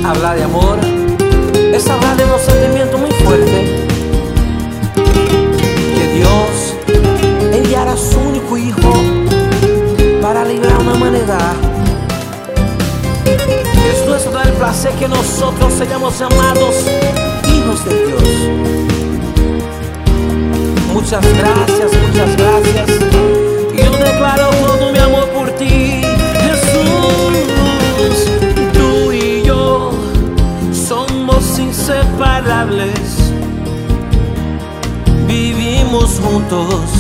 Hablar de amor es hablar de un sentimiento muy fuerte, que Dios enviara a su único hijo para librar a una humanidad. Es nuestro el placer que nosotros seamos llamados hijos de Dios. Muchas gracias, muchas gracias. Yo declaro todo mi amor por ti, Jesús. Tú y yo somos inseparables, vivimos juntos